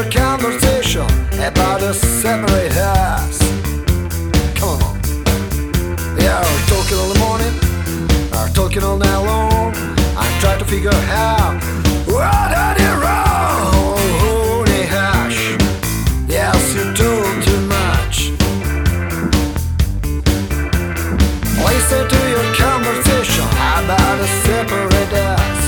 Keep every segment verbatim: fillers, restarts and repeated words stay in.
your conversation about a separate house. Come on. Yeah, we're talking all the morning, we're talking all night long. I'm trying to figure out what I did wrong. Honey hush, yes, you told too much. Listen to your conversation about a separate house.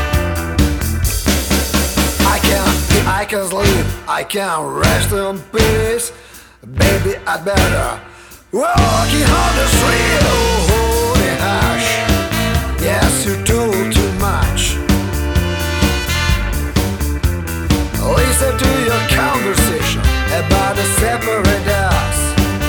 I can't, I can't sleep, I can't rest in peace. Baby, I'd better walking on the street. Oh, honey hush, yes, you told too much. Listen to your conversation about a separate house.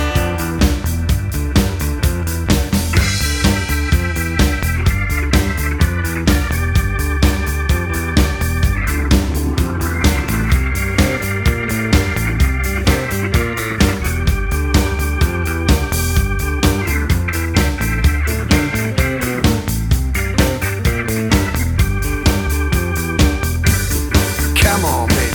Come on, baby.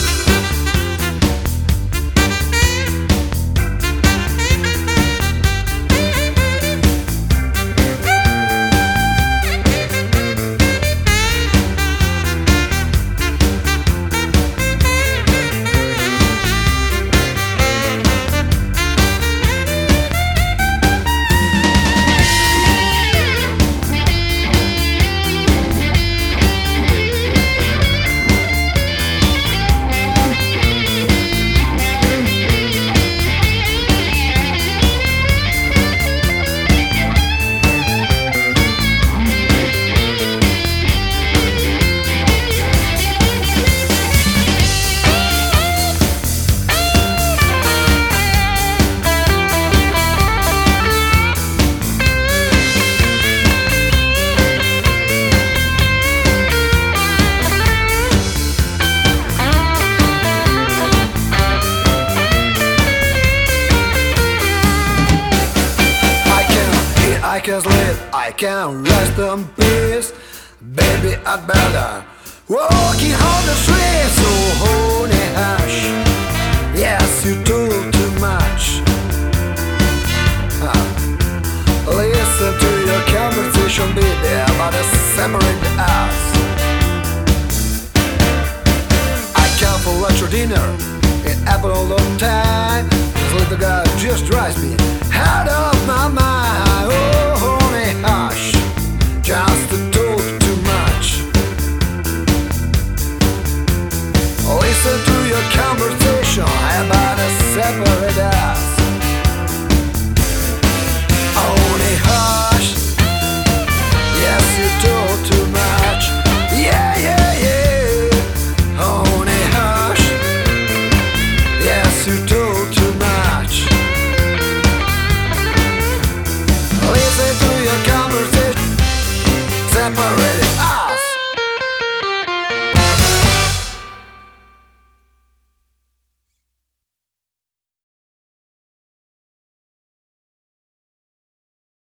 I can't sleep, I can't rest in peace. Baby, I'd better walking on the streets. So honey hush, yes, you told too much. Huh. Listen to your conversation, baby, about a separate house. I come for lunch or dinner, it happened all the time. This little guy just drives me